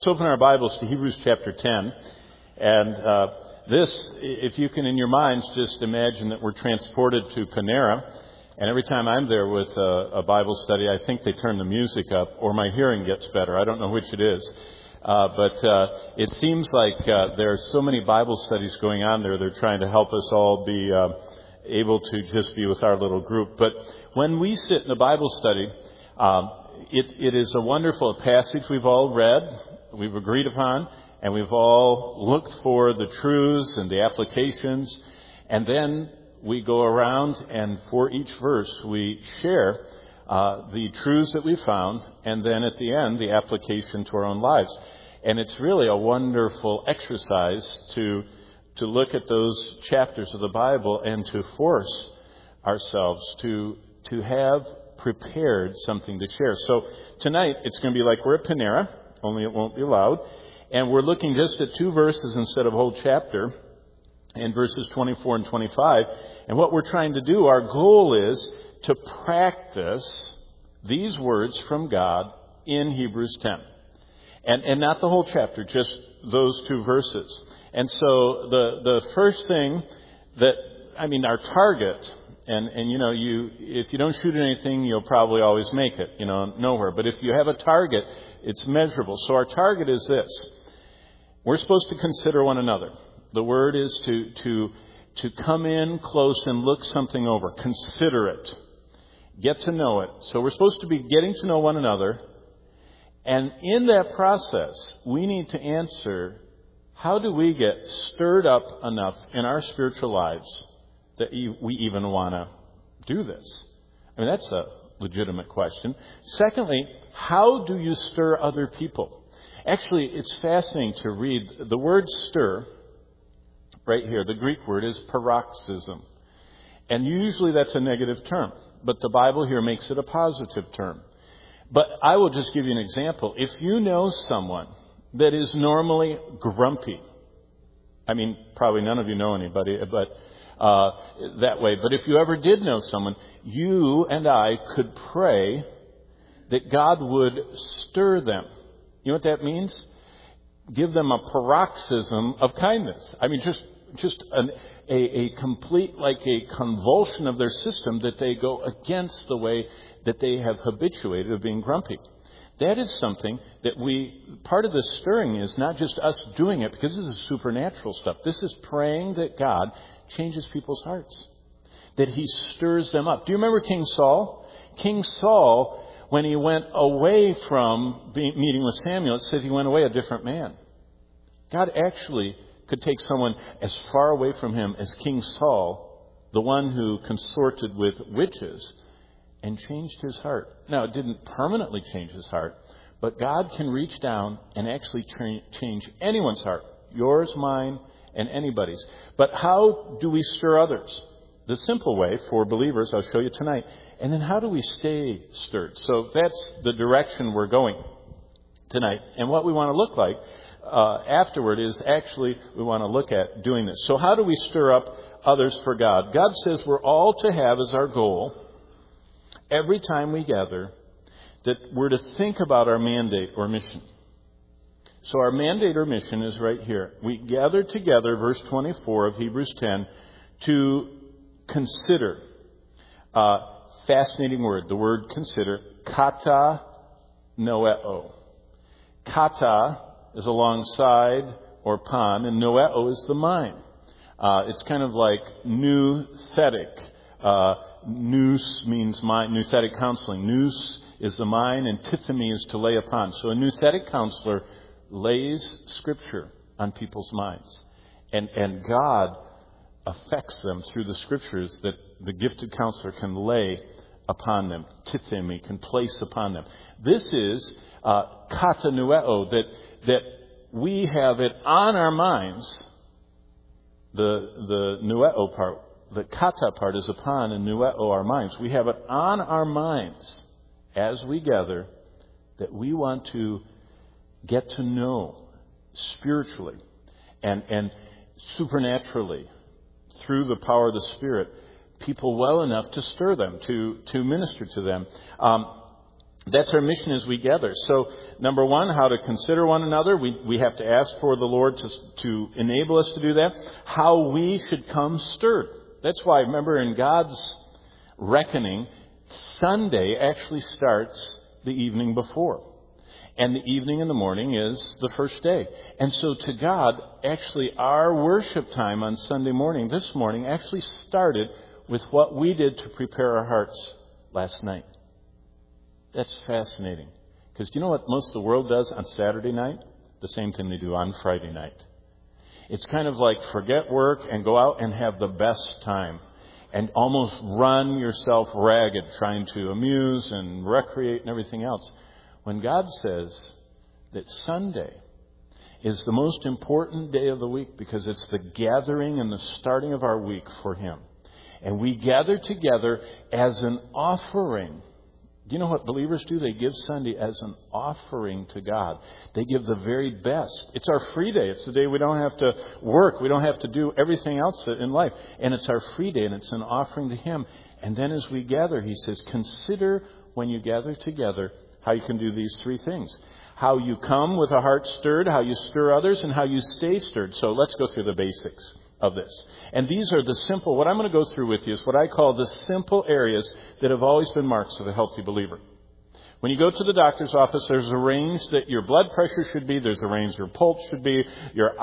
Let's open our Bibles to Hebrews chapter 10. And this, if you can in your minds just imagine that we're transported to Panera. And every time I'm there with a Bible study, I think they turn the music up or my hearing gets better. I don't know which it is. But it seems like there are so many Bible studies going on there. They're trying to help us all be able to just be with our little group. But when we sit in a Bible study, it is a wonderful passage we've all read, we've agreed upon, and we've all looked for the truths and the applications. And then we go around and for each verse we share the truths that we found, and then at the end the application to our own lives. And it's really a wonderful exercise to look at those chapters of the Bible and to force ourselves to have prepared something to share. So tonight it's going to be like we're at Panera, only it won't be loud. And we're looking just at two verses instead of a whole chapter, in verses 24 and 25. And what we're trying to do, our goal is to practice these words from God in Hebrews 10. And not the whole chapter, just those two verses. And so the first thing our target, and if you don't shoot at anything, you'll probably always make it, nowhere. But if you have a target, it's measurable. So our target is this. We're supposed to consider one another. The word is to come in close and look something over. Consider it. Get to know it. So we're supposed to be getting to know one another. And in that process, we need to answer, how do we get stirred up enough in our spiritual lives that we even want to do this? I mean, that's a legitimate question. Secondly, how do you stir other people? Actually, it's fascinating to read. The word stir, right here, the Greek word is paroxysm. And usually that's a negative term. But the Bible here makes it a positive term. But I will just give you an example. If you know someone that is normally grumpy, I mean, probably none of you know anybody, but that way. But if you ever did know someone, you and I could pray that God would stir them. You know what that means? Give them a paroxysm of kindness. I mean, just a complete, like a convulsion of their system, that they go against the way that they have habituated of being grumpy. That is something that part of the stirring is not just us doing it, because this is supernatural stuff. This is praying that God changes people's hearts, that He stirs them up. Do you remember King Saul? King Saul, when he went away from meeting with Samuel, it says he went away a different man. God actually could take someone as far away from him as King Saul, the one who consorted with witches, and changed his heart. Now, it didn't permanently change his heart, but God can reach down and actually change anyone's heart. Yours, mine, and anybody's. But how do we stir others? The simple way for believers, I'll show you tonight. And then how do we stay stirred? So that's the direction we're going tonight. And what we want to look like afterward is actually we want to look at doing this. So how do we stir up others for God? God says we're all to have as our goal, every time we gather, that we're to think about our mandate or mission. So our mandate or mission is right here. We gather together, verse 24 of Hebrews 10, to consider. Fascinating word. The word consider. Kata noeo. Kata is alongside or upon, and noeo is the mind. It's kind of like nouthetic. Nous means mind, nouthetic counseling. Nous is the mind, and tithemi is to lay upon. So a nouthetic counselor lays Scripture on people's minds. And God affects them through the Scriptures that the gifted counselor can lay upon them. Tithemi can place upon them. This is kata nueo, that we have it on our minds. The nueo part, the kata part is upon, and nueo our minds. We have it on our minds as we gather that we want to get to know spiritually and supernaturally through the power of the Spirit people well enough to stir them, to minister to them. That's our mission as we gather. So, number one, how to consider one another. We have to ask for the Lord to enable us to do that. How we should come stirred. That's why, remember, in God's reckoning, Sunday actually starts the evening before. And the evening and the morning is the first day. And so to God, actually, our worship time on Sunday morning, this morning, actually started with what we did to prepare our hearts last night. That's fascinating. Because do you know what most of the world does on Saturday night? The same thing they do on Friday night. It's kind of like forget work and go out and have the best time. And almost run yourself ragged trying to amuse and recreate and everything else. When God says that Sunday is the most important day of the week because it's the gathering and the starting of our week for Him. And we gather together as an offering. Do you know what believers do? They give Sunday as an offering to God. They give the very best. It's our free day. It's the day we don't have to work. We don't have to do everything else in life. And it's our free day, and it's an offering to Him. And then as we gather, He says, consider when you gather together how you can do these three things. How you come with a heart stirred, how you stir others, and how you stay stirred. So let's go through the basics of this. And these are the simple, what I'm going to go through with you is what I call the simple areas that have always been marks of a healthy believer. When you go to the doctor's office, there's a range that your blood pressure should be, there's a range your pulse should be, your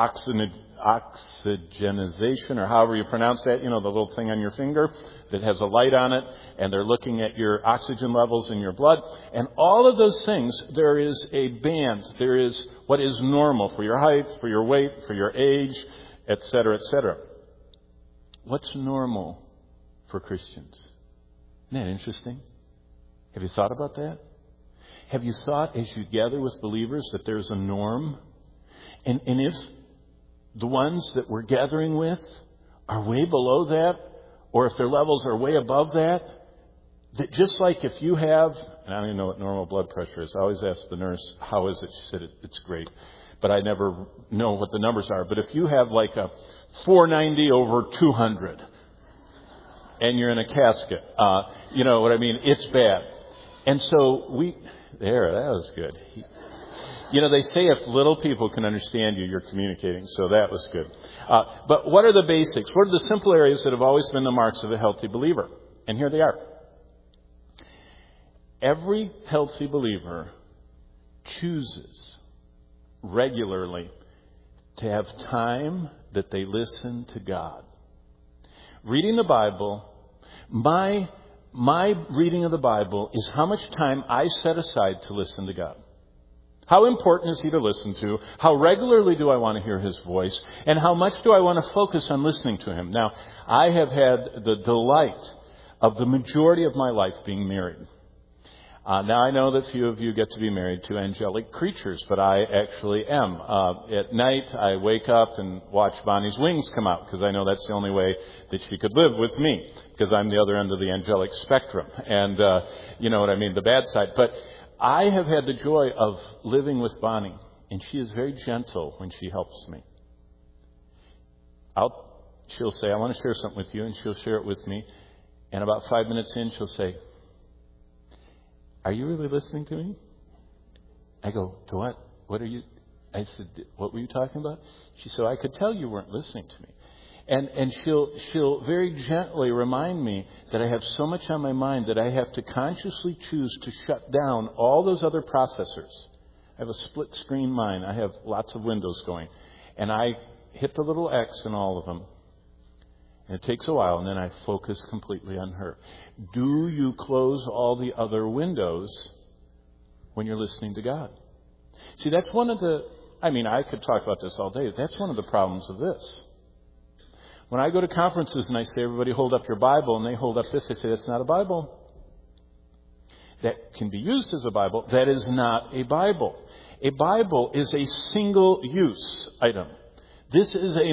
oxygenization, or however you pronounce that, the little thing on your finger that has a light on it, and they're looking at your oxygen levels in your blood. And all of those things, there is a band. There is what is normal for your height, for your weight, for your age, etc., etc. What's normal for Christians? Isn't that interesting? Have you thought about that? Have you thought as you gather with believers that there's a norm? And if the ones that we're gathering with are way below that, or if their levels are way above that, that just like if you have, and I don't even know what normal blood pressure is. I always ask the nurse, how is it? She said, it's great. But I never know what the numbers are. But if you have like a 490 over 200 and you're in a casket, you know what I mean? It's bad. And so that was good. They say if little people can understand you, you're communicating. So that was good. But what are the basics? What are the simple areas that have always been the marks of a healthy believer? And here they are. Every healthy believer chooses regularly to have time that they listen to God. Reading the Bible, my reading of the Bible is how much time I set aside to listen to God. How important is He to listen to? How regularly do I want to hear His voice? And how much do I want to focus on listening to Him? Now, I have had the delight of the majority of my life being married. Now, I know that few of you get to be married to angelic creatures, but I actually am. At night, I wake up and watch Bonnie's wings come out, because I know that's the only way that she could live with me, because I'm the other end of the angelic spectrum. And, you know what I mean, the bad side. But I have had the joy of living with Bonnie, and she is very gentle when she helps me. She'll say, I want to share something with you, and she'll share it with me. And about 5 minutes in, she'll say, are you really listening to me? I go, to what? What are you? I said, what were you talking about? She said, I could tell you weren't listening to me. And she'll very gently remind me that I have so much on my mind that I have to consciously choose to shut down all those other processors. I have a split screen mind. I have lots of windows going. And I hit the little X in all of them. And it takes a while, and then I focus completely on her. Do you close all the other windows when you're listening to God? See, that's one of I could talk about this all day. That's one of the problems of this. When I go to conferences and I say, everybody hold up your Bible, and they hold up this, I say, that's not a Bible. That can be used as a Bible. That is not a Bible. A Bible is a single-use item. This is a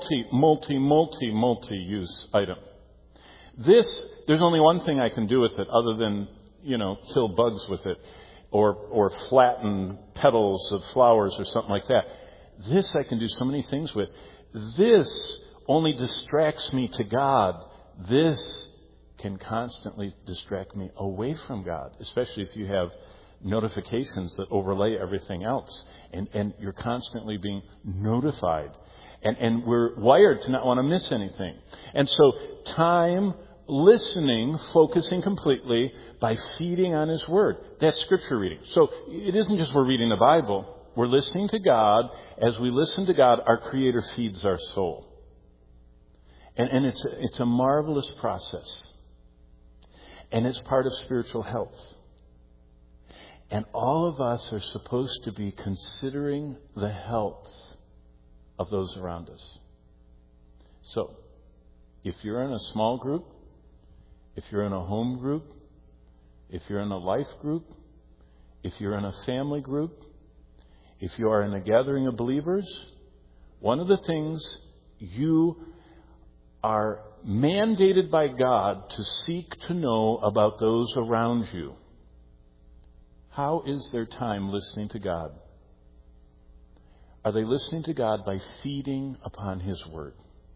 multi-use item. There's only one thing I can do with it other than, kill bugs with it or flatten petals of flowers or something like that. This I can do so many things with. This only distracts me to God. This can constantly distract me away from God, especially if you have notifications that overlay everything else. And you're constantly being notified. And we're wired to not want to miss anything. And so time, listening, focusing completely by feeding on His Word. That's Scripture reading. So it isn't just we're reading the Bible. We're listening to God. As we listen to God, our Creator feeds our soul. And it's a marvelous process. And it's part of spiritual health. And all of us are supposed to be considering the health of those around us. So, if you're in a small group, if you're in a home group, if you're in a life group, if you're in a family group, if you are in a gathering of believers, one of the things you are mandated by God to seek to know about those around you. How is their time listening to God? Are they listening to God by feeding upon His Word?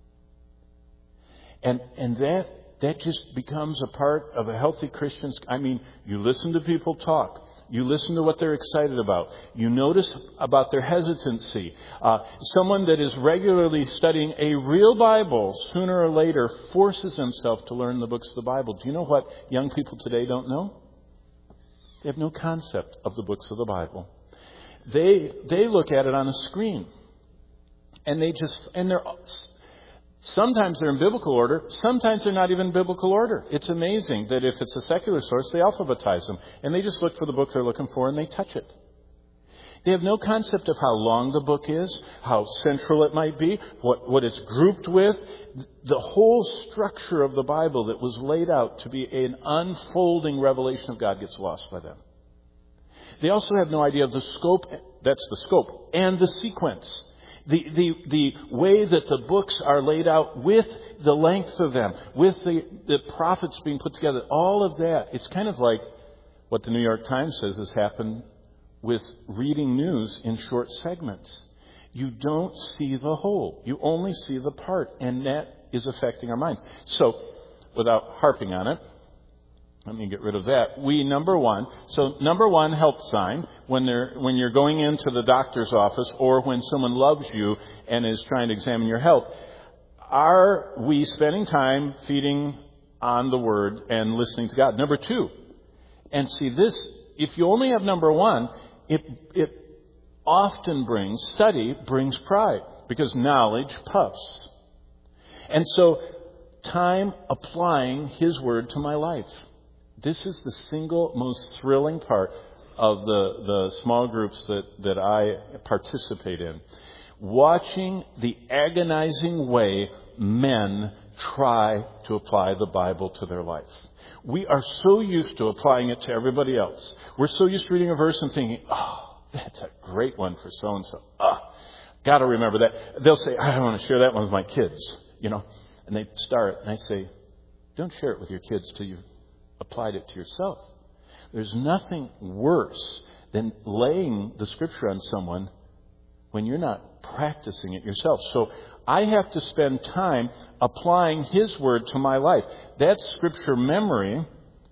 And that just becomes a part of a healthy Christian's. I mean, you listen to people talk. You listen to what they're excited about. You notice about their hesitancy. Someone that is regularly studying a real Bible, sooner or later, forces himself to learn the books of the Bible. Do you know what young people today don't know? They have no concept of the books of the Bible. They look at it on a screen. And sometimes they're in biblical order. Sometimes they're not even in biblical order. It's amazing that if it's a secular source, they alphabetize them. And they just look for the book they're looking for and they touch it. They have no concept of how long the book is, how central it might be, what it's grouped with. The whole structure of the Bible that was laid out to be an unfolding revelation of God gets lost by them. They also have no idea of the scope, that's the scope, and the sequence. The way that the books are laid out with the length of them, with the prophets being put together, all of that. It's kind of like what the New York Times says has happened with reading news in short segments. You don't see the whole. You only see the part, and that is affecting our minds. So, without harping on it, let me get rid of that. Number one health sign when you're going into the doctor's office or when someone loves you and is trying to examine your health, are we spending time feeding on the Word and listening to God? Number two, and see this, if you only have number one, it often brings pride because knowledge puffs. And so, time applying His Word to my life. This is the single most thrilling part of the small groups that I participate in. Watching the agonizing way men try to apply the Bible to their life. We are so used to applying it to everybody else. We're so used to reading a verse and thinking, oh, that's a great one for so-and-so. Got to remember that. They'll say, I don't want to share that one with my kids, and they start, and I say, don't share it with your kids till you've applied it to yourself. There's nothing worse than laying the Scripture on someone when you're not practicing it yourself. So I have to spend time applying His Word to my life. That's Scripture memory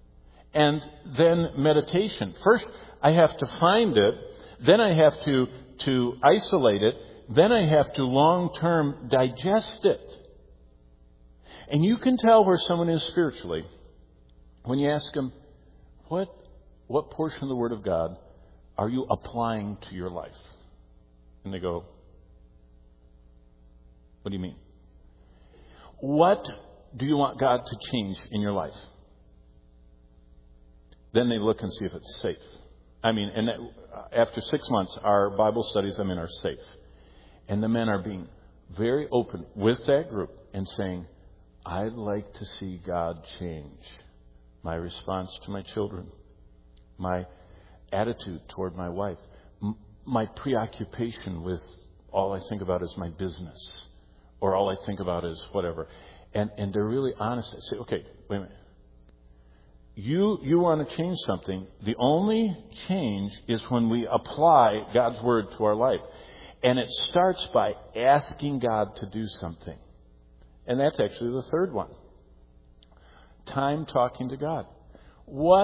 and then meditation. First, I have to find it. Then I have to isolate it. Then I have to long-term digest it. And you can tell where someone is spiritually when you ask them, what portion of the Word of God are you applying to your life? And they go, what do you mean? What do you want God to change in your life? Then they look and see if it's safe. After 6 months, our Bible studies I'm in are safe. And the men are being very open with that group and saying, I'd like to see God change my response to my children, my attitude toward my wife, my preoccupation with all I think about is my business, or all I think about is whatever. And they're really honest. I say, okay, wait a minute. You want to change something. The only change is when we apply God's Word to our life. And it starts by asking God to do something. And that's actually the third one. Time talking to God. What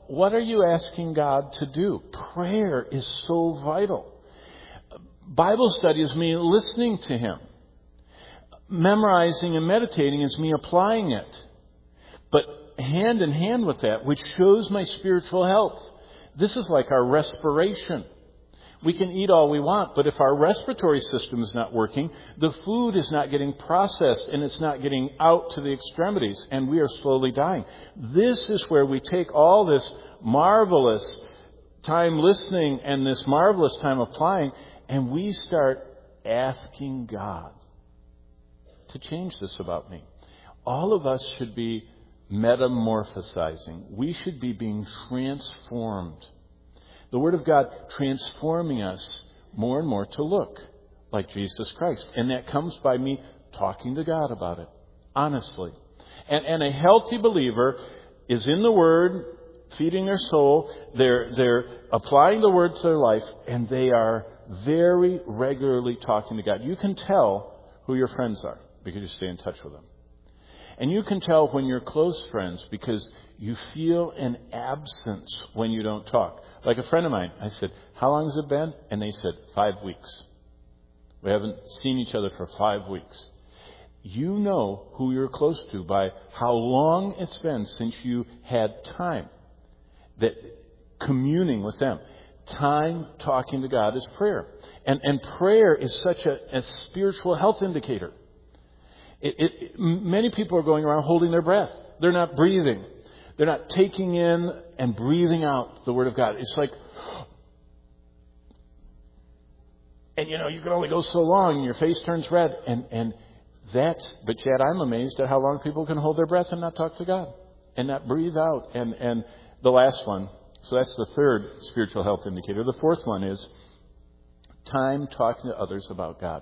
what are you asking God to do? Prayer is so vital. Bible study is me listening to Him. Memorizing and meditating is me applying it. But hand in hand with that, which shows my spiritual health. This is like our respiration. We can eat all we want, but if our respiratory system is not working, the food is not getting processed and it's not getting out to the extremities, and we are slowly dying. This is where we take all this marvelous time listening and this marvelous time applying, and we start asking God to change this about me. All of us should be metamorphosizing. We should be being transformed. The Word of God transforming us more and more to look like Jesus Christ. And that comes by me talking to God about it, honestly. And a healthy believer is in the Word, feeding their soul. They're applying the Word to their life, and they are very regularly talking to God. You can tell who your friends are because you stay in touch with them. And you can tell when you're close friends because you feel an absence when you don't talk. Like a friend of mine, I said, how long has it been? And they said, 5 weeks. We haven't seen each other for 5 weeks. You know who you're close to by how long it's been since you had time. That communing with them. Time talking to God is prayer. And prayer is such a spiritual health indicator. Many people are going around holding their breath. They're not breathing. They're not taking in and breathing out the Word of God. It's like, and you can only go so long and your face turns red. But yet I'm amazed at how long people can hold their breath and not talk to God and not breathe out. And the last one, so that's the third spiritual health indicator. The fourth one is time talking to others about God.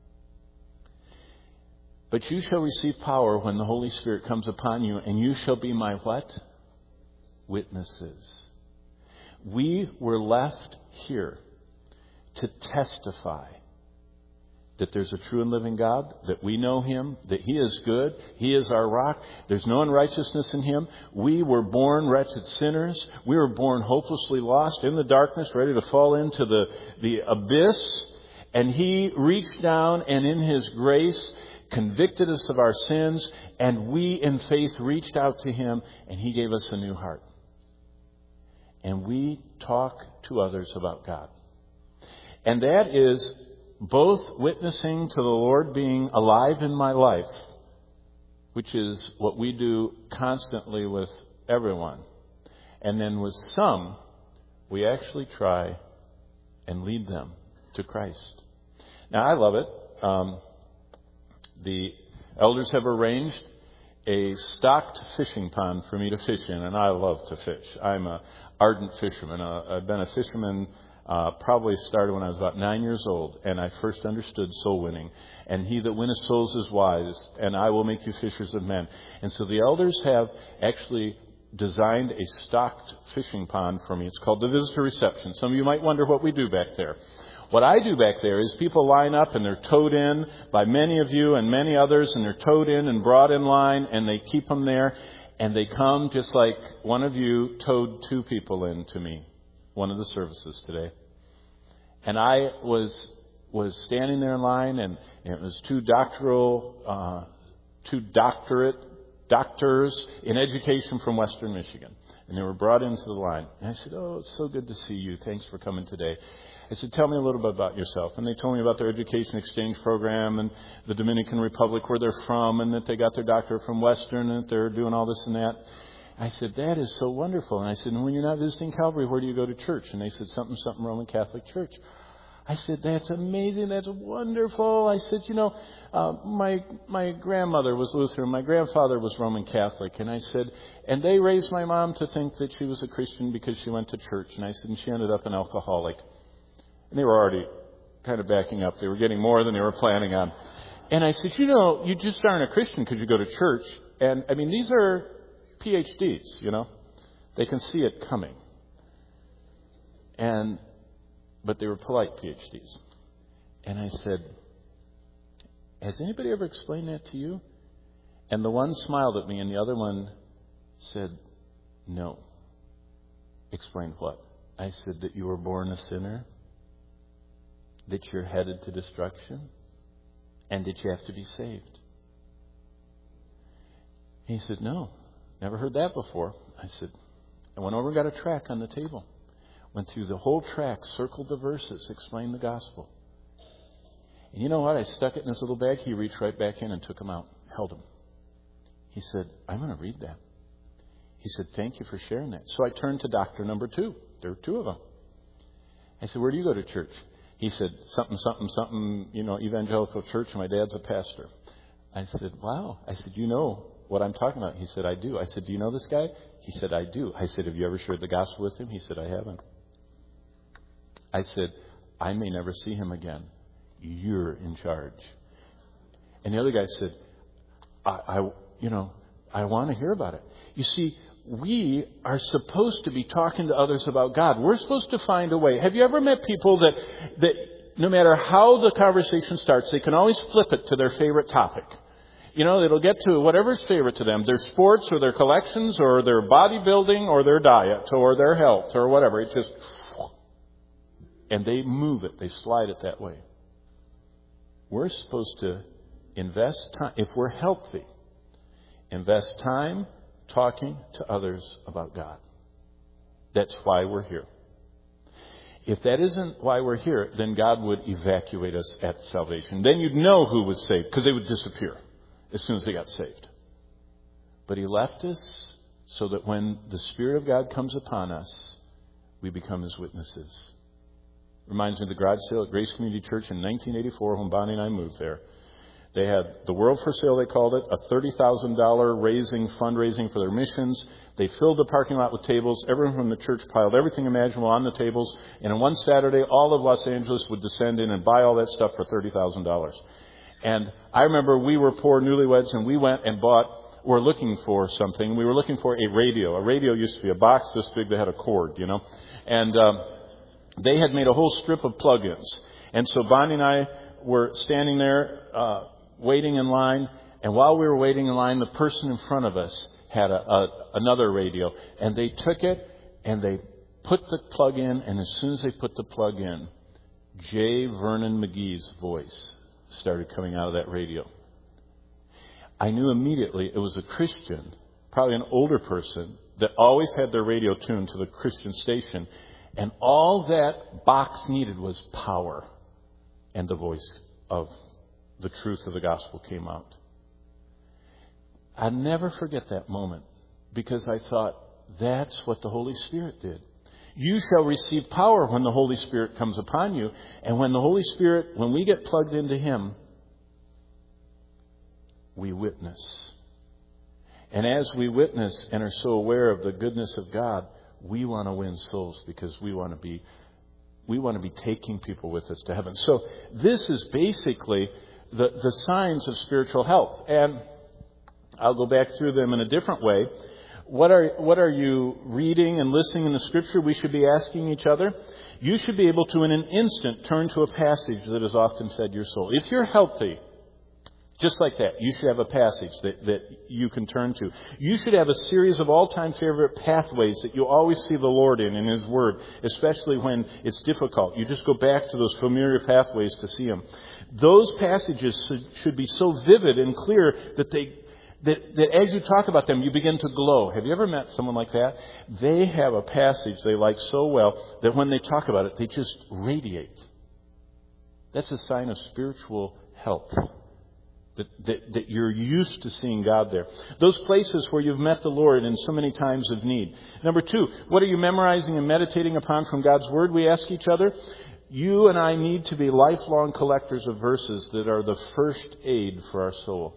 But you shall receive power when the Holy Spirit comes upon you, and you shall be my what? Witnesses. We were left here to testify that there's a true and living God, that we know Him, that He is good, He is our rock, there's no unrighteousness in Him. We were born wretched sinners. We were born hopelessly lost in the darkness, ready to fall into the abyss. And He reached down and in His grace convicted us of our sins, and we in faith reached out to Him, and He gave us a new heart. And we talk to others about God. And that is both witnessing to the Lord being alive in my life, which is what we do constantly with everyone. And then with some, we actually try and lead them to Christ. Now, I love it. The elders have arranged a stocked fishing pond for me to fish in, and I love to fish. I'm an ardent fisherman. I've been a fisherman probably started when I was about 9 years old, and I first understood soul winning. And he that winneth souls is wise, and I will make you fishers of men. And so the elders have actually designed a stocked fishing pond for me. It's called the visitor reception. Some of you might wonder what we do back there. What I do back there is people line up and they're towed in by many of you and many others, and they're towed in and brought in line, and they keep them there, and they come just like one of you towed 2 people in to me, one of the services today. And I was standing there in line, and it was 2 doctors in education from Western Michigan, and they were brought into the line. And I said, "Oh, it's so good to see you. Thanks for coming today." I said, "Tell me a little bit about yourself." And they told me about their education exchange program and the Dominican Republic where they're from, and that they got their doctorate from Western, and that they're doing all this and that. I said, "That is so wonderful." And I said, "And when you're not visiting Calvary, where do you go to church?" And they said, something Roman Catholic Church. I said, "That's amazing. That's wonderful." I said, my grandmother was Lutheran. My grandfather was Roman Catholic. And I said, and they raised my mom to think that she was a Christian because she went to church. And I said, and she ended up an alcoholic. And they were already kind of backing up. They were getting more than they were planning on. And I said, you just aren't a Christian because you go to church. And, these are PhDs, They can see it coming. But they were polite PhDs. And I said, has anybody ever explained that to you? And the one smiled at me and the other one said, no. Explained what? I said, that you were born a sinner, that you're headed to destruction, and that you have to be saved. He said, no, never heard that before. I said, I went over and got a tract on the table. Went through the whole tract, circled the verses, explained the gospel. And you know what? I stuck it in his little bag. He reached right back in and took them out, held them. He said, I'm going to read that. He said, thank you for sharing that. So I turned to doctor number 2. There were 2 of them. I said, where do you go to church? He said, something, evangelical church, and my dad's a pastor. I said, wow. I said, you know what I'm talking about? He said, I do. I said, do you know this guy? He said, I do. I said, have you ever shared the gospel with him? He said, I haven't. I said, I may never see him again. You're in charge. And the other guy said, I want to hear about it. You see, we are supposed to be talking to others about God. We're supposed to find a way. Have you ever met people that no matter how the conversation starts, they can always flip it to their favorite topic? It'll get to whatever's favorite to them, their sports or their collections or their bodybuilding or their diet or their health or whatever. It just, and they move it. They slide it that way. We're supposed to invest time, if we're healthy, invest time talking to others about God. That's why we're here. If that isn't why we're here, then God would evacuate us at salvation. Then you'd know who was saved, because they would disappear as soon as they got saved. But He left us so that when the Spirit of God comes upon us, we become His witnesses. Reminds me of the garage sale at Grace Community Church in 1984 when Bonnie and I moved there. They had the World for Sale, they called it, a $30,000 fundraising for their missions. They filled the parking lot with tables. Everyone from the church piled everything imaginable on the tables. And on one Saturday, all of Los Angeles would descend in and buy all that stuff for $30,000. And I remember we were poor newlyweds, and we went and were looking for something. We were looking for a radio. A radio used to be a box this big that had a cord, And they had made a whole strip of plug-ins. And so Bonnie and I were standing there waiting in line. And while we were waiting in line, the person in front of us had another radio. And they took it and they put the plug in. And as soon as they put the plug in, J. Vernon McGee's voice started coming out of that radio. I knew immediately it was a Christian, probably an older person, that always had their radio tuned to the Christian station. And all that box needed was power. And the voice of the truth of the gospel came out. I'll never forget that moment, because I thought, that's what the Holy Spirit did. You shall receive power when the Holy Spirit comes upon you. And when the Holy Spirit, when we get plugged into Him, we witness. And as we witness and are so aware of the goodness of God, we want to win souls, because we want to be taking people with us to heaven. So this is basically the signs of spiritual health. And I'll go back through them in a different way. What are you reading and listening in the Scripture? We should be asking each other. You should be able to, in an instant, turn to a passage that has often fed your soul. If you're healthy, just like that, you should have a passage that you can turn to. You should have a series of all-time favorite pathways that you always see the Lord in His Word, especially when it's difficult. You just go back to those familiar pathways to see Him. Those passages should be so vivid and clear that as you talk about them, you begin to glow. Have you ever met someone like that? They have a passage they like so well that when they talk about it, they just radiate. That's a sign of spiritual health. That you're used to seeing God there. Those places where you've met the Lord in so many times of need. Number 2, what are you memorizing and meditating upon from God's Word? We ask each other. You and I need to be lifelong collectors of verses that are the first aid for our soul.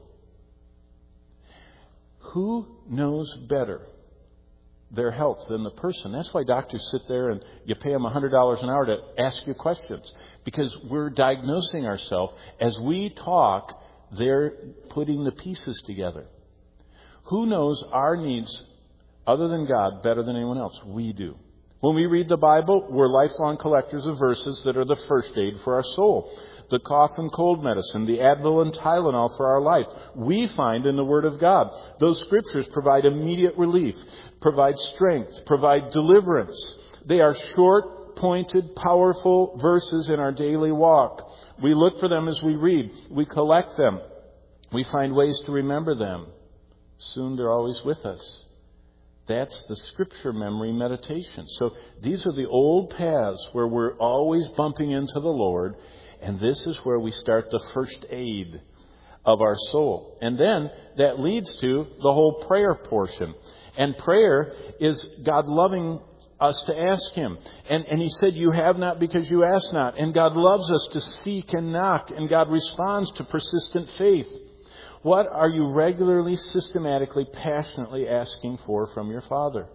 Who knows better their health than the person? That's why doctors sit there and you pay them $100 an hour to ask you questions. Because we're diagnosing ourselves. As we talk, they're putting the pieces together. Who knows our needs other than God better than anyone else? We do. When we read the Bible, we're lifelong collectors of verses that are the first aid for our soul. The cough and cold medicine, the Advil and Tylenol for our life, we find in the Word of God. Those scriptures provide immediate relief, provide strength, provide deliverance. They are short, pointed, powerful verses in our daily walk. We look for them as we read. We collect them. We find ways to remember them. Soon they're always with us. That's the scripture memory meditation. So these are the old paths where we're always bumping into the Lord. And this is where we start the first aid of our soul. And then that leads to the whole prayer portion. And prayer is God loving us to ask Him. And He said, you have not because you ask not. And God loves us to seek and knock. And God responds to persistent faith. What are you regularly, systematically, passionately asking for from your Father?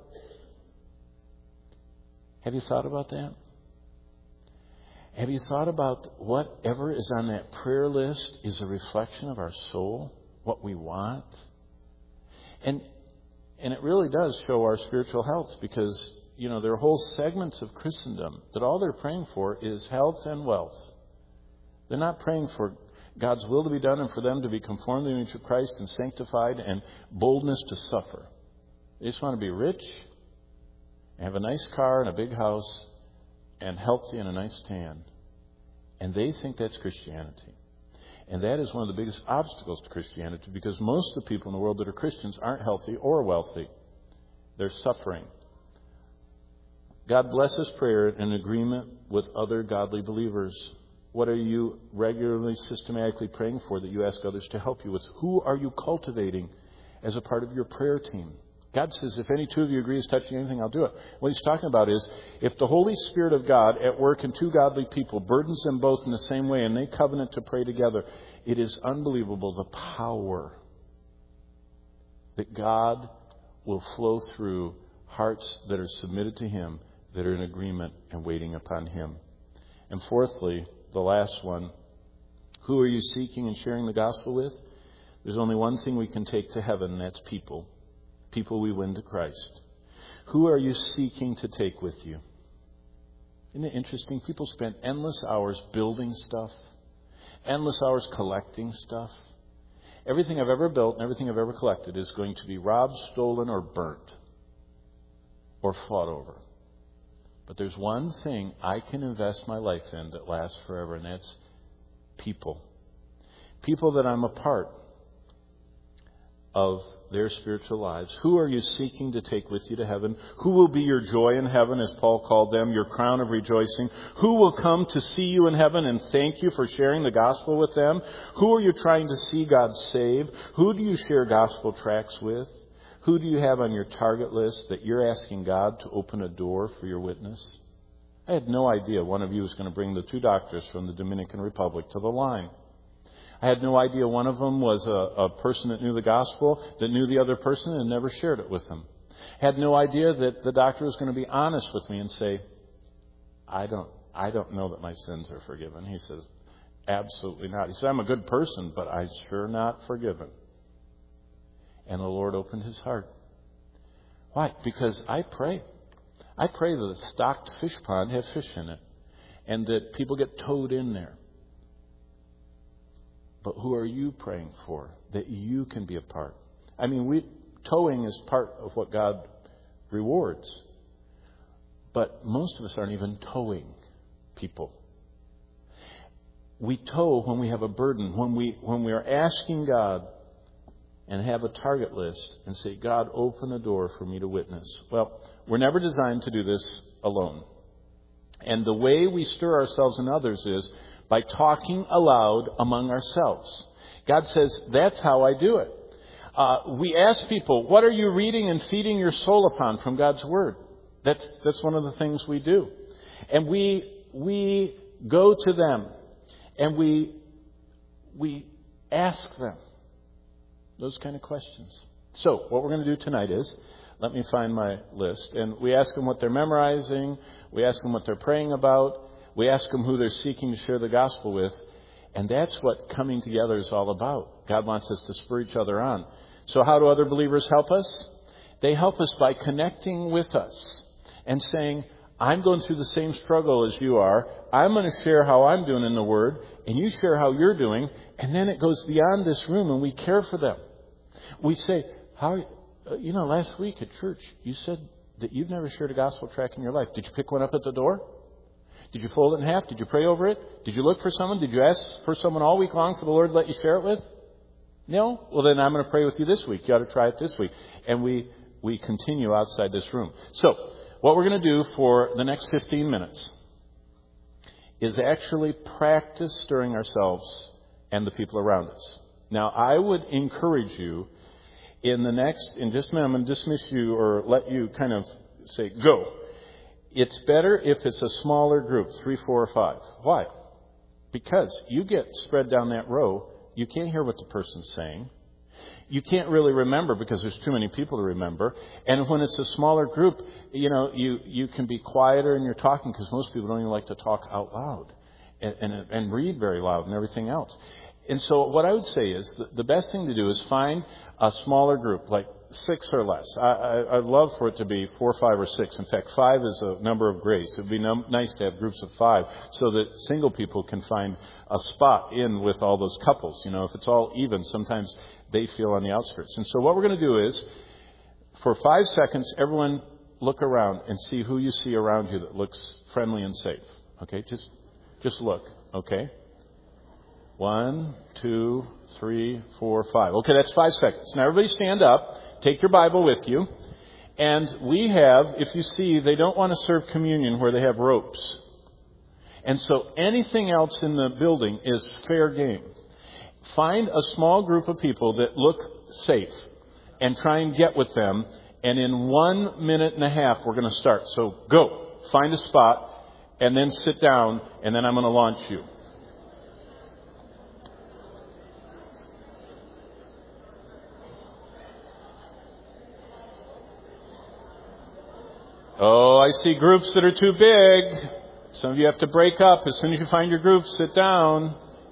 Have you thought about that? Have you thought about whatever is on that prayer list is a reflection of our soul? What we want? And it really does show our spiritual health because, there are whole segments of Christendom that all they're praying for is health and wealth. They're not praying for God's will to be done and for them to be conformed to the image of Christ and sanctified and boldness to suffer. They just want to be rich and have a nice car and a big house and healthy and a nice tan. And they think that's Christianity. And that is one of the biggest obstacles to Christianity because most of the people in the world that are Christians aren't healthy or wealthy. They're suffering. God blesses prayer in agreement with other godly believers. What are you regularly, systematically praying for that you ask others to help you with? Who are you cultivating as a part of your prayer team? God says, if any two of you agree as touching anything, I'll do it. What He's talking about is, if the Holy Spirit of God at work in two godly people burdens them both in the same way and they covenant to pray together, it is unbelievable the power that God will flow through hearts that are submitted to Him, that are in agreement and waiting upon Him. And fourthly, the last one, who are you seeking and sharing the gospel with? There's only one thing we can take to heaven, and that's people. People we win to Christ. Who are you seeking to take with you? Isn't it interesting? People spend endless hours building stuff, endless hours collecting stuff. Everything I've ever built and everything I've ever collected is going to be robbed, stolen, or burnt, or fought over. But there's one thing I can invest my life in that lasts forever, and that's people. People that I'm a part of their spiritual lives. Who are you seeking to take with you to heaven? Who will be your joy in heaven, as Paul called them, your crown of rejoicing? Who will come to see you in heaven and thank you for sharing the gospel with them? Who are you trying to see God save? Who do you share gospel tracts with? Who do you have on your target list that you're asking God to open a door for your witness? I had no idea one of you was going to bring the two doctors from the Dominican Republic to the line. I had no idea one of them was a person that knew the gospel, that knew the other person and never shared it with them. I had no idea that the doctor was going to be honest with me and say, I don't know that my sins are forgiven. He says, absolutely not. He said, I'm a good person, but I'm sure not forgiven. And the Lord opened his heart. Why? Because I pray. I pray that a stocked fish pond have fish in it and that people get towed in there. But who are you praying for that you can be a part? I mean, towing is part of what God rewards. But most of us aren't even towing people. We tow when we have a burden, when we are asking God and have a target list and say, God, open a door for me to witness. Well, we're never designed to do this alone. And the way we stir ourselves and others is by talking aloud among ourselves. God says, that's how I do it. We ask people, what are you reading and feeding your soul upon from God's Word? That's one of the things we do. And we go to them and we ask them those kind of questions. So what we're going to do tonight is, let me find my list. And we ask them what they're memorizing. We ask them what they're praying about. We ask them who they're seeking to share the gospel with. And that's what coming together is all about. God wants us to spur each other on. So how do other believers help us? They help us by connecting with us and saying, I'm going through the same struggle as you are. I'm going to share how I'm doing in the Word, and you share how you're doing, and then it goes beyond this room, and we care for them. We say, last week at church, you said that you've never shared a gospel tract in your life. Did you pick one up at the door? Did you fold it in half? Did you pray over it? Did you look for someone? Did you ask for someone all week long for the Lord to let you share it with? No? Well, then I'm going to pray with you this week. You ought to try it this week. And we continue outside this room. So, what we're going to do for the next 15 minutes is actually practice stirring ourselves and the people around us. Now, I would encourage you in just a minute, I'm going to dismiss you or let you kind of say, go. It's better if it's a smaller group, 3, 4, or 5. Why? Because you get spread down that row, you can't hear what the person's saying. You can't really remember because there's too many people to remember. And when it's a smaller group, you can be quieter in your talking because most people don't even like to talk out loud and read very loud and everything else. And so what I would say is the best thing to do is find a smaller group, like 6 or less. I'd love for it to be 4, 5, or 6. In fact, 5 is a number of grace. It would be nice to have groups of 5 so that single people can find a spot in with all those couples. If it's all even, sometimes they feel on the outskirts. And so what we're going to do is, for 5 seconds, everyone look around and see who you see around you that looks friendly and safe. Okay, just look. Okay. 1, 2, 3, 4, 5. Okay, that's 5 seconds. Now everybody stand up. Take your Bible with you. And we have, if you see, they don't want to serve communion where they have ropes. And so anything else in the building is fair game. Find a small group of people that look safe and try and get with them. And in 1 minute and a half, we're going to start. So go. Find a spot and then sit down and then I'm going to launch you. Oh, I see groups that are too big. Some of you have to break up. As soon as you find your group, sit down.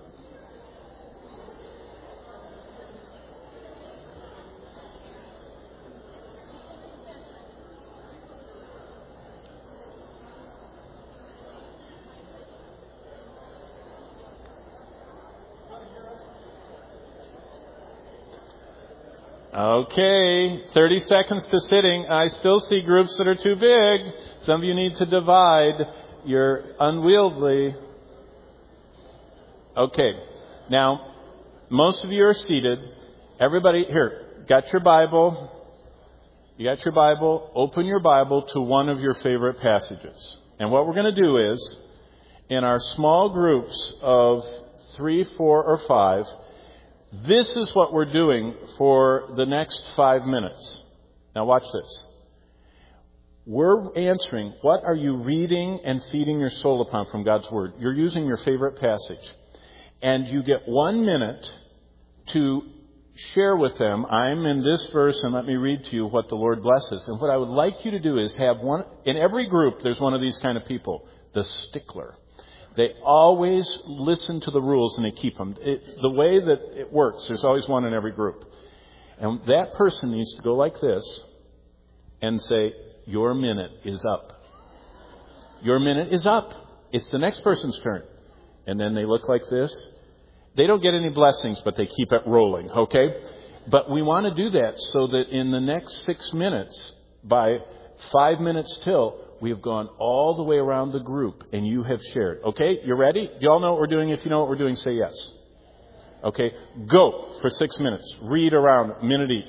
Okay, 30 seconds to sitting. I still see groups that are too big. Some of you need to divide. You're unwieldy. Okay, now, most of you are seated. Everybody, here, got your Bible. You got your Bible. Open your Bible to one of your favorite passages. And what we're going to do is, in our small groups of 3, 4, or 5, this is what we're doing for the next 5 minutes. Now watch this. We're answering, what are you reading and feeding your soul upon from God's Word? You're using your favorite passage. And you get 1 minute to share with them, I'm in this verse and let me read to you what the Lord blesses. And what I would like you to do is have one, in every group there's one of these kind of people, the stickler. They always listen to the rules and they keep them. The way that it works, there's always one in every group. And that person needs to go like this and say, your minute is up. Your minute is up. It's the next person's turn. And then they look like this. They don't get any blessings, but they keep it rolling, okay? But we want to do that so that in the next 6 minutes, by 5 minutes till, we have gone all the way around the group and you have shared. Okay, you ready? Do you all know what we're doing? If you know what we're doing, say yes. Okay, go for 6 minutes. Read around, a minute each.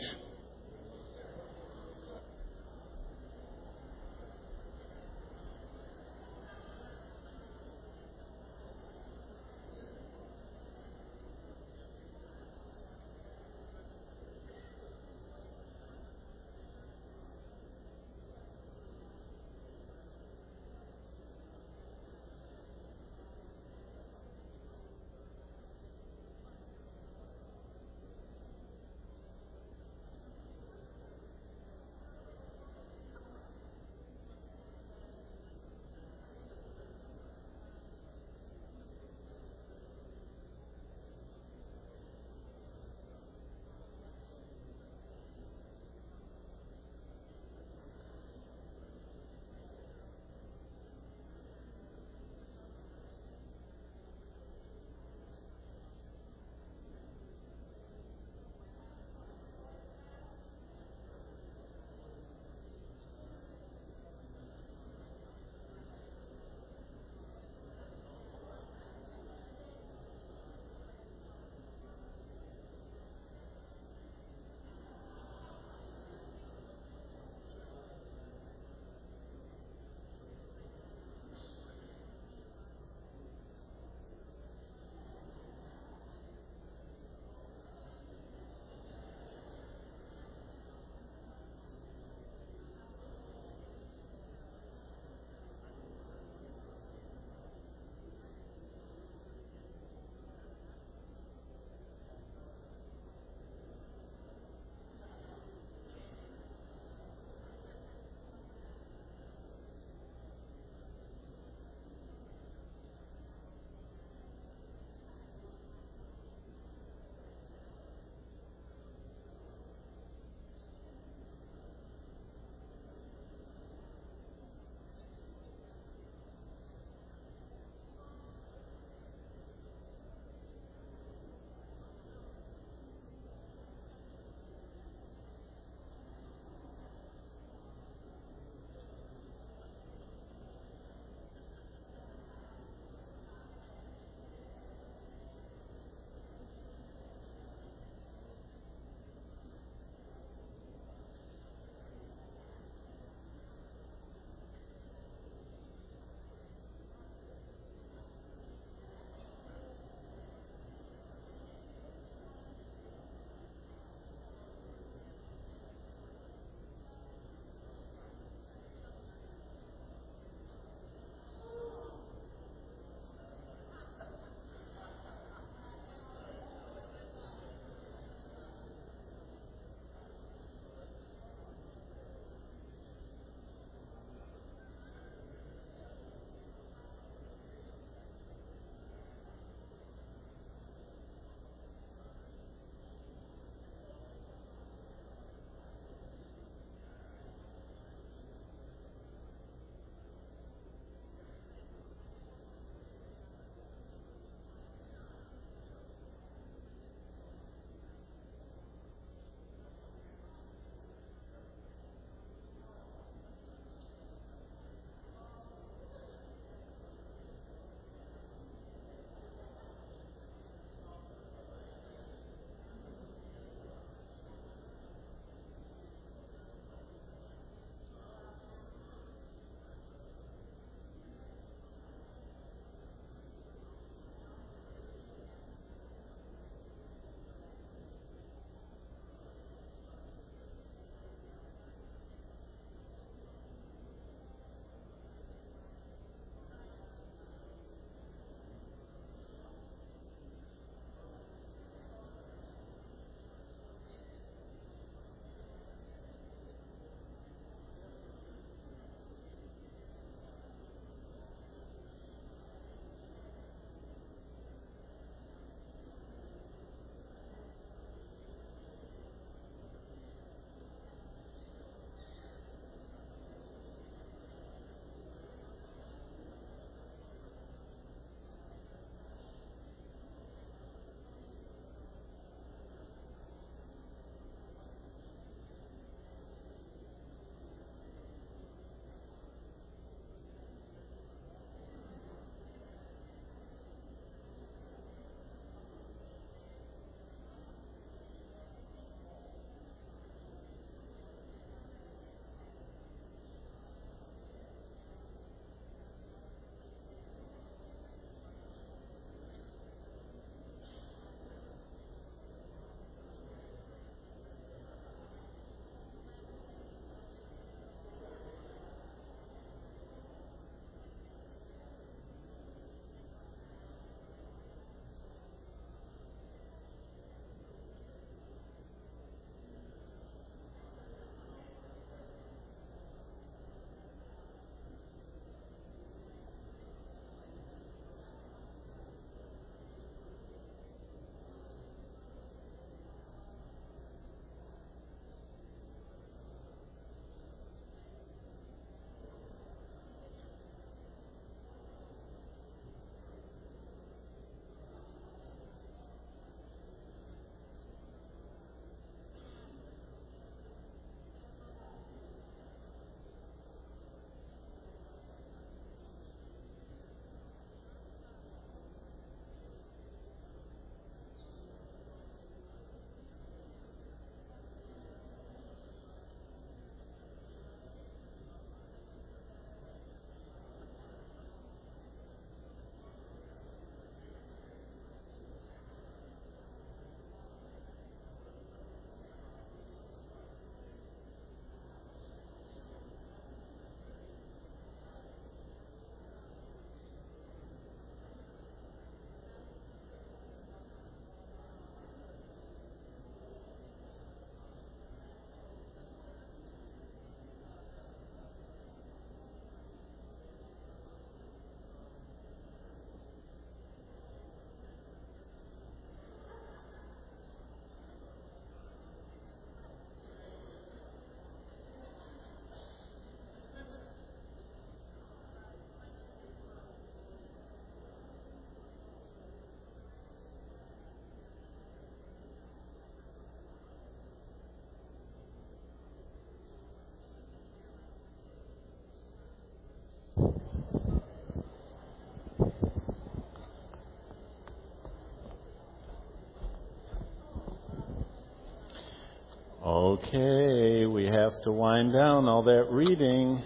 Okay, we have to wind down all that reading.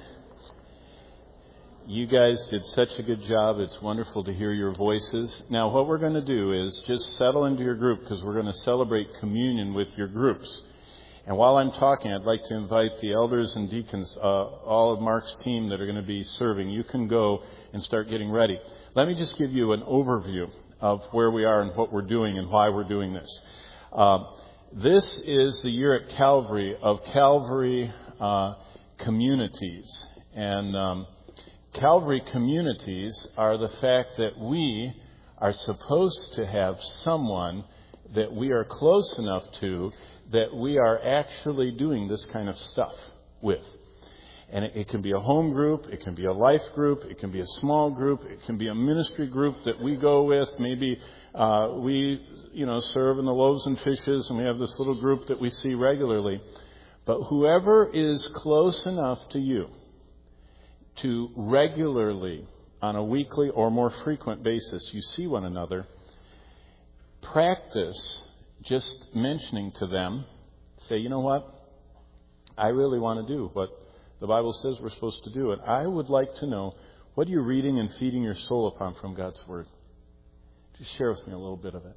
You guys did such a good job. It's wonderful to hear your voices. Now, what we're going to do is just settle into your group because we're going to celebrate communion with your groups. And while I'm talking, I'd like to invite the elders and deacons, all of Mark's team that are going to be serving. You can go and start getting ready. Let me just give you an overview of where we are and what we're doing and why we're doing this. This is the year at Calvary of Calvary communities. And Calvary communities are the fact that we are supposed to have someone that we are close enough to that we are actually doing this kind of stuff with. And it can be a home group, it can be a life group, it can be a small group, it can be a ministry group that we go with. Maybe we serve in the loaves and fishes, and we have this little group that we see regularly. But whoever is close enough to you to regularly, on a weekly or more frequent basis, you see one another, practice just mentioning to them, say, you know what, I really want to do what the Bible says we're supposed to do. And I would like to know, what are you reading and feeding your soul upon from God's Word? Just share with me a little bit of it.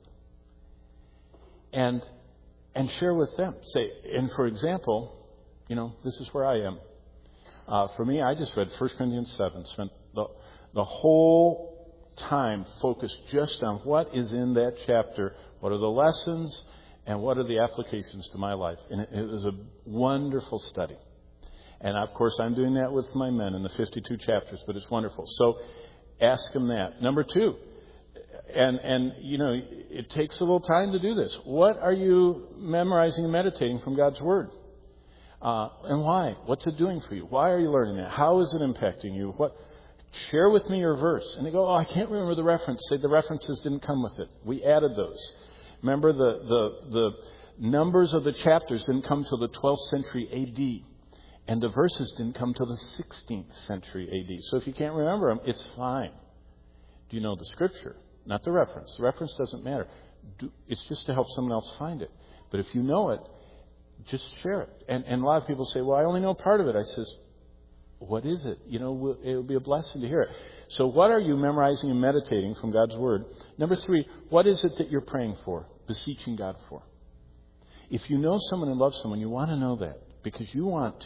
And share with them. Say, and for example, this is where I am. For me, I just read 1 Corinthians 7. Spent the whole time focused just on what is in that chapter. What are the lessons and what are the applications to my life? And it was a wonderful study. And of course, I'm doing that with my men in the 52 chapters, but it's wonderful. So ask them that. Number 2, and it takes a little time to do this. What are you memorizing and meditating from God's Word? And why? What's it doing for you? Why are you learning that? How is it impacting you? Share with me your verse. And they go, I can't remember the reference. Say the references didn't come with it. We added those. Remember, the numbers of the chapters didn't come till the 12th century A.D., and the verses didn't come till the 16th century A.D. So if you can't remember them, it's fine. Do you know the Scripture? Not the reference. The reference doesn't matter. It's just to help someone else find it. But if you know it, just share it. And a lot of people say, well, I only know part of it. I says, what is it? It will be a blessing to hear it. So what are you memorizing and meditating from God's Word? Number 3, what is it that you're praying for, beseeching God for? If you know someone and love someone, you want to know that because you want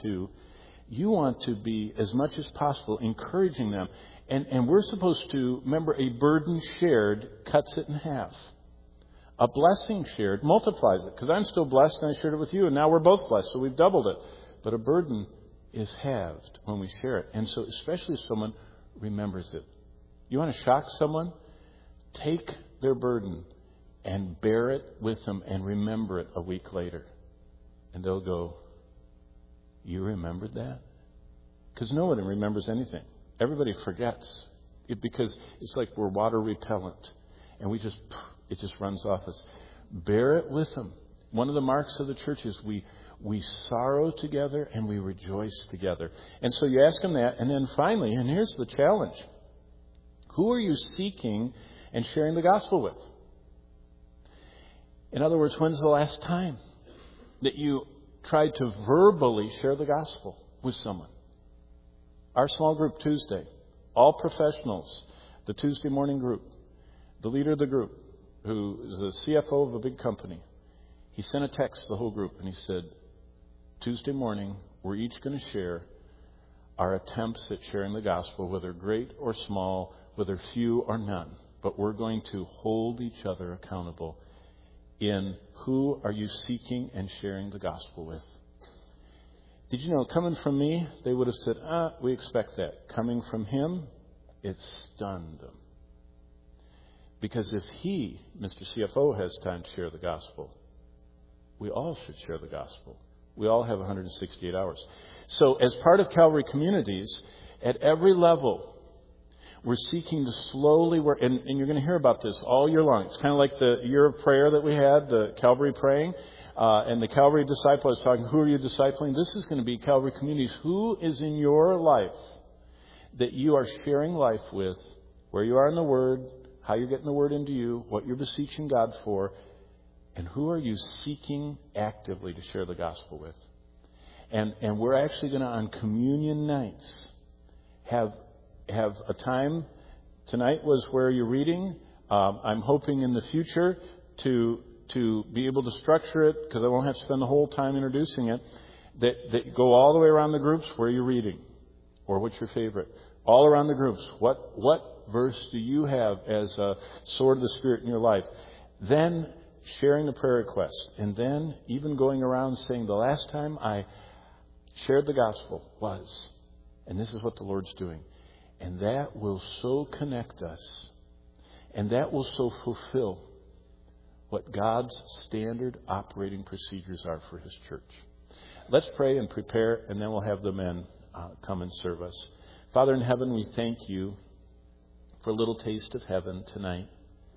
to be, as much as possible, encouraging them. And we're supposed to, remember, a burden shared cuts it in half. A blessing shared multiplies it. Because I'm still blessed and I shared it with you, and now we're both blessed, so we've doubled it. But a burden is halved when we share it. And so especially if someone remembers it. You want to shock someone? Take their burden and bear it with them and remember it a week later. And they'll go, you remembered that? Because no one remembers anything. Everybody forgets it because it's like we're water repellent. And it just runs off us. Bear it with them. One of the marks of the church is we sorrow together and we rejoice together. And so you ask them that. And then finally, and here's the challenge. Who are you seeking and sharing the gospel with? In other words, when's the last time that you tried to verbally share the gospel with someone? Our small group Tuesday, all professionals, the Tuesday morning group, the leader of the group, who is the CFO of a big company, he sent a text to the whole group and he said, Tuesday morning, we're each going to share our attempts at sharing the gospel, whether great or small, whether few or none. But we're going to hold each other accountable in who are you seeking and sharing the gospel with. Did you know, coming from me, they would have said, we expect that. Coming from him, it stunned them. Because if he, Mr. CFO, has time to share the gospel, we all should share the gospel. We all have 168 hours. So as part of Calvary Communities, at every level, we're seeking to slowly work, and you're going to hear about this all year long. It's kind of like the year of prayer that we had, the Calvary praying, and the Calvary disciple. I was talking, who are you discipling? This is going to be Calvary Communities. Who is in your life that you are sharing life with, where you are in the Word, how you're getting the Word into you, what you're beseeching God for, And who are you seeking actively to share the gospel with? And we're actually going to, on communion nights, have a time. Tonight was where you're reading. I'm hoping in the future to be able to structure it, because I won't have to spend the whole time introducing it, that go all the way around the groups where you're reading, or what's your favorite. All around the groups. What verse do you have as a sword of the Spirit in your life? Then sharing the prayer request. And then even going around saying, the last time I shared the gospel was, and this is what the Lord's doing. And that will so connect us. And that will so fulfill what God's standard operating procedures are for His church. Let's pray and prepare, and then we'll have the men come and serve us. Father in heaven, we thank you for a little taste of heaven tonight.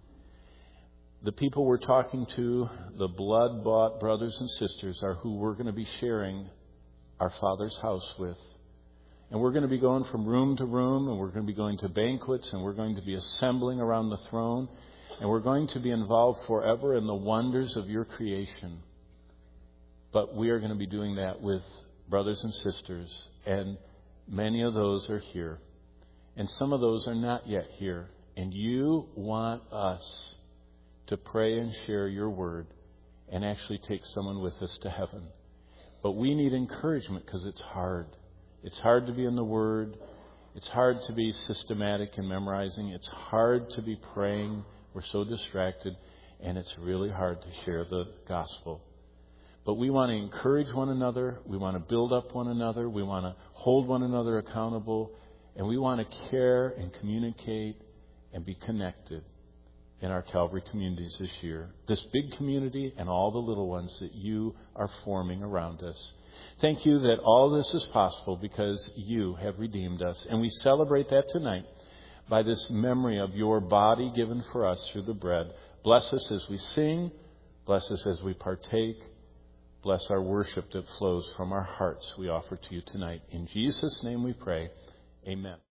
The people we're talking to, the blood-bought brothers and sisters, are who we're going to be sharing our Father's house with. And we're going to be going from room to room, and we're going to be going to banquets, and we're going to be assembling around the throne, and we're going to be involved forever in the wonders of your creation. But we are going to be doing that with brothers and sisters, and many of those are here, and some of those are not yet here. And you want us to pray and share your word and actually take someone with us to heaven. But we need encouragement, because it's hard. It's hard to be in the Word. It's hard to be systematic in memorizing. It's hard to be praying. We're so distracted. And it's really hard to share the gospel. But we want to encourage one another. We want to build up one another. We want to hold one another accountable. And we want to care and communicate and be connected in our Calvary communities this year. This big community and all the little ones that you are forming around us. Thank you that all this is possible because you have redeemed us. And we celebrate that tonight by this memory of your body given for us through the bread. Bless us as we sing. Bless us as we partake. Bless our worship that flows from our hearts we offer to you tonight. In Jesus' name we pray. Amen.